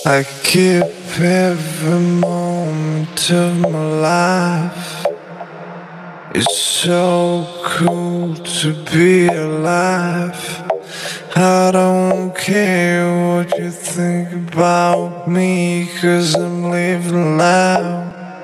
I keep every moment of my life. It's so cool to be alive. I don't care what you think about me, 'cause I'm living loud.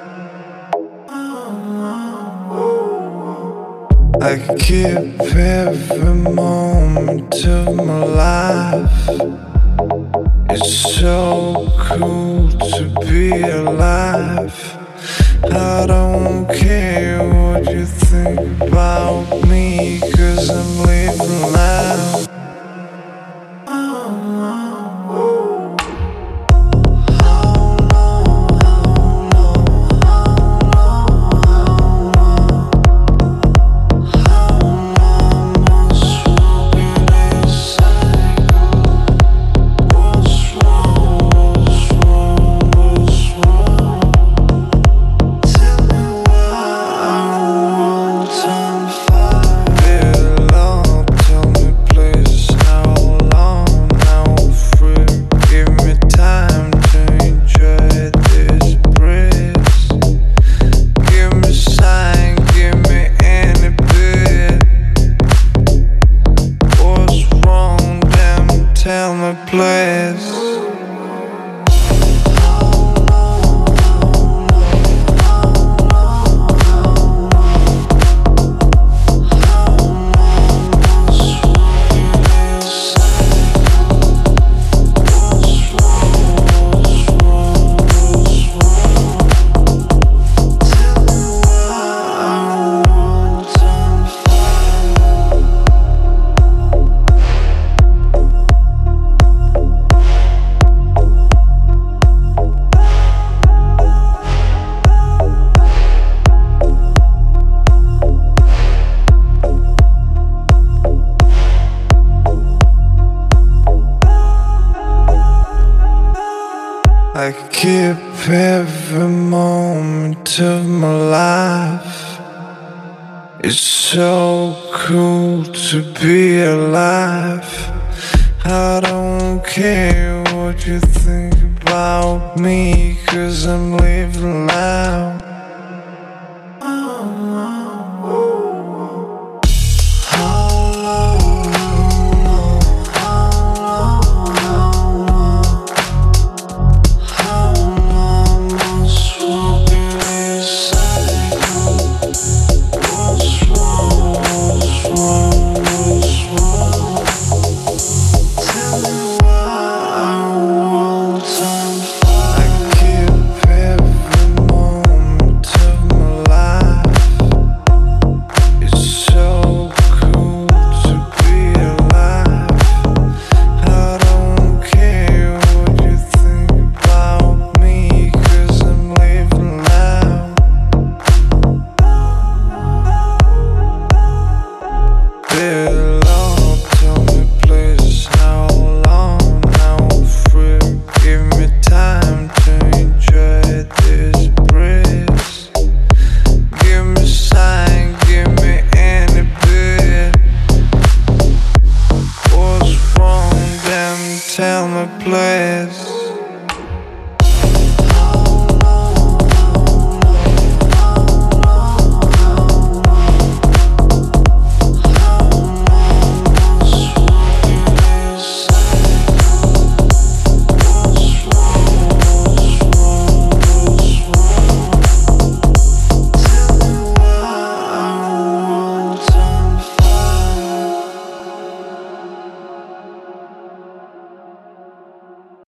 I keep every moment of my life. It's so cool to be alive. I don't care what you think about me, 'cause I'm living loud. Tell me please. I keep every moment of my life. It's so cool to be alive. I don't care what you think about me, 'cause I'm living loud.